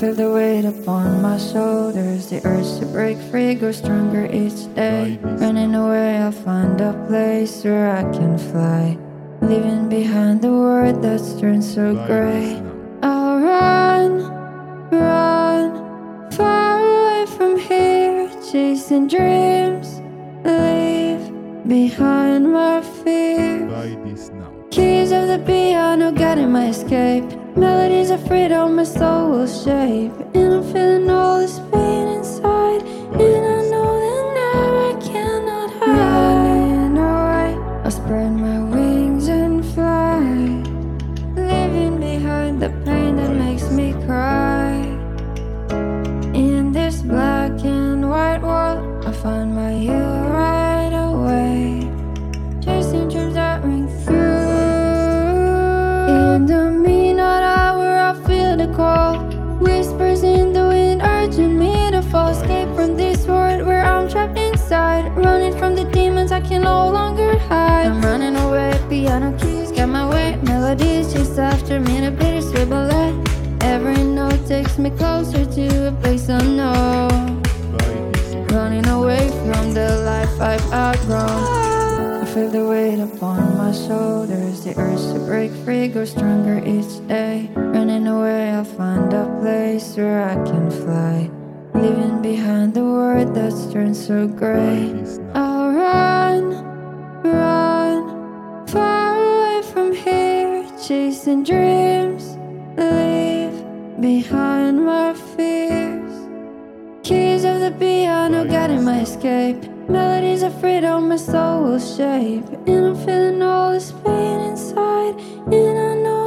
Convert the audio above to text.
feel the weight upon my shoulders. The urge to break free grows stronger each day. Running away, I'll find a place where I can fly, leaving behind the world that's turned so gray. I'll run, run, far away from here, chasing dreams, leave behind my fears. Keys of the piano guiding my escape. Melodies of freedom my soul will shape. And I'm feeling all this pain inside, and I know that now I cannot hide. Running away, I'll spread my wings and fly, leaving behind the pain that makes me cry. In this black and white world, I find my you right away, chasing dreams that ring through. In the midnight hour, I feel the call, whispers in the wind urging me to fall. Escape from this world where I'm trapped inside, running from the demons I can no longer hide. I'm running away, piano keys got my way, melodies chase after me in a bittersweet ballet. Every note takes me closer to a place unknown, running away from the life I've outgrown. I feel the weight upon my shoulders. The urge to break free grows stronger each day. Running away, I'll find a place where I can fly, leaving behind the world that's turned so gray. I'll run, run, far away from here, chasing dreams, leave behind my fears. Keys of the piano guiding my escape. Melodies of freedom my soul will shape. And I'm feeling all this pain inside, and I know